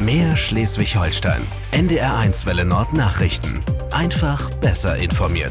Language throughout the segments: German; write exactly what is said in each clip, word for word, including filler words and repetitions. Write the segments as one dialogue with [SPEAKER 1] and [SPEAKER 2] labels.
[SPEAKER 1] Mehr Schleswig-Holstein. N D R eins Welle Nord Nachrichten. Einfach besser informiert.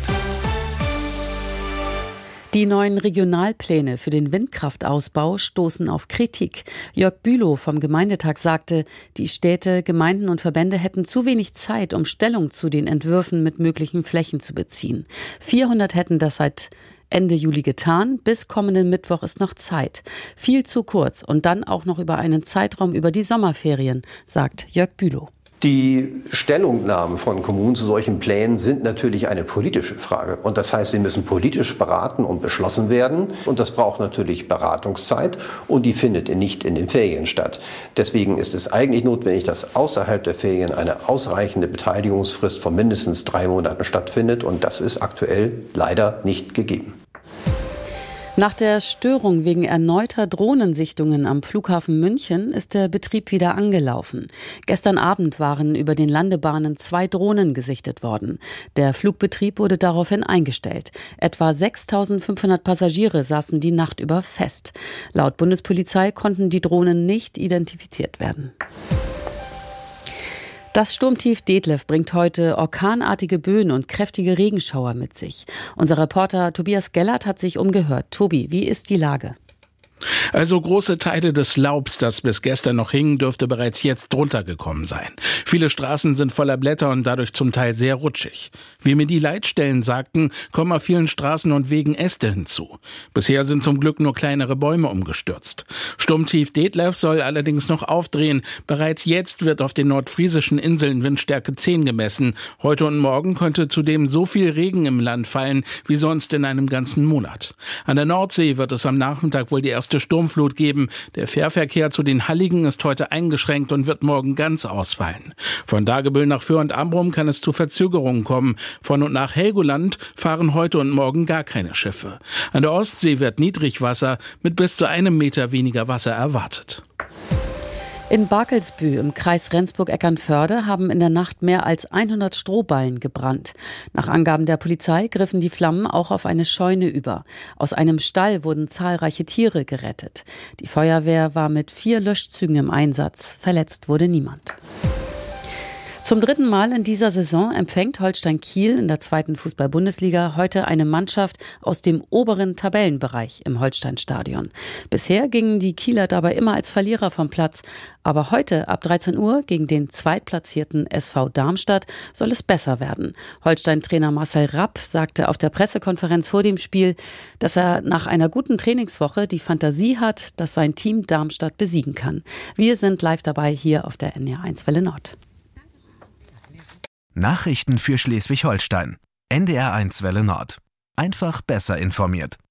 [SPEAKER 2] Die neuen Regionalpläne für den Windkraftausbau stoßen auf Kritik. Jörg Bülow vom Gemeindetag sagte, die Städte, Gemeinden und Verbände hätten zu wenig Zeit, um Stellung zu den Entwürfen mit möglichen Flächen zu beziehen. vierhundert hätten das seit Ende Juli getan. Bis kommenden Mittwoch ist noch Zeit. Viel zu kurz und dann auch noch über einen Zeitraum über die Sommerferien, sagt Jörg Bülow.
[SPEAKER 3] Die Stellungnahmen von Kommunen zu solchen Plänen sind natürlich eine politische Frage. Und das heißt, sie müssen politisch beraten und beschlossen werden. Und das braucht natürlich Beratungszeit. Und die findet nicht in den Ferien statt. Deswegen ist es eigentlich notwendig, dass außerhalb der Ferien eine ausreichende Beteiligungsfrist von mindestens drei Monaten stattfindet. Und das ist aktuell leider nicht gegeben.
[SPEAKER 2] Nach der Störung wegen erneuter Drohnensichtungen am Flughafen München ist der Betrieb wieder angelaufen. Gestern Abend waren über den Landebahnen zwei Drohnen gesichtet worden. Der Flugbetrieb wurde daraufhin eingestellt. Etwa sechstausendfünfhundert Passagiere saßen die Nacht über fest. Laut Bundespolizei konnten die Drohnen nicht identifiziert werden. Das Sturmtief Detlef bringt heute orkanartige Böen und kräftige Regenschauer mit sich. Unser Reporter Tobias Gellert hat sich umgehört. Tobi, wie ist die Lage?
[SPEAKER 4] Also große Teile des Laubs, das bis gestern noch hing, dürfte bereits jetzt drunter gekommen sein. Viele Straßen sind voller Blätter und dadurch zum Teil sehr rutschig. Wie mir die Leitstellen sagten, kommen auf vielen Straßen und Wegen Äste hinzu. Bisher sind zum Glück nur kleinere Bäume umgestürzt. Sturmtief Detlef soll allerdings noch aufdrehen. Bereits jetzt wird auf den nordfriesischen Inseln Windstärke zehn gemessen. Heute und morgen könnte zudem so viel Regen im Land fallen wie sonst in einem ganzen Monat. An der Nordsee wird es am Nachmittag wohl die erste Sturmflut geben. Der Fährverkehr zu den Halligen ist heute eingeschränkt und wird morgen ganz ausfallen. Von Dagebüll nach Föhr und Ambrum kann es zu Verzögerungen kommen. Von und nach Helgoland fahren heute und morgen gar keine Schiffe. An der Ostsee wird Niedrigwasser mit bis zu einem Meter weniger Wasser erwartet.
[SPEAKER 2] In Barkelsbü im Kreis Rendsburg-Eckernförde haben in der Nacht mehr als hundert Strohballen gebrannt. Nach Angaben der Polizei griffen die Flammen auch auf eine Scheune über. Aus einem Stall wurden zahlreiche Tiere gerettet. Die Feuerwehr war mit vier Löschzügen im Einsatz. Verletzt wurde niemand. Zum dritten Mal in dieser Saison empfängt Holstein Kiel in der zweiten Fußball-Bundesliga heute eine Mannschaft aus dem oberen Tabellenbereich im Holsteinstadion. Bisher gingen die Kieler dabei immer als Verlierer vom Platz. Aber heute ab dreizehn Uhr gegen den zweitplatzierten S V Darmstadt soll es besser werden. Holstein-Trainer Marcel Rapp sagte auf der Pressekonferenz vor dem Spiel, dass er nach einer guten Trainingswoche die Fantasie hat, dass sein Team Darmstadt besiegen kann. Wir sind live dabei hier auf der N D R eins Welle Nord.
[SPEAKER 1] Nachrichten für Schleswig-Holstein. N D R eins Welle Nord. Einfach besser informiert.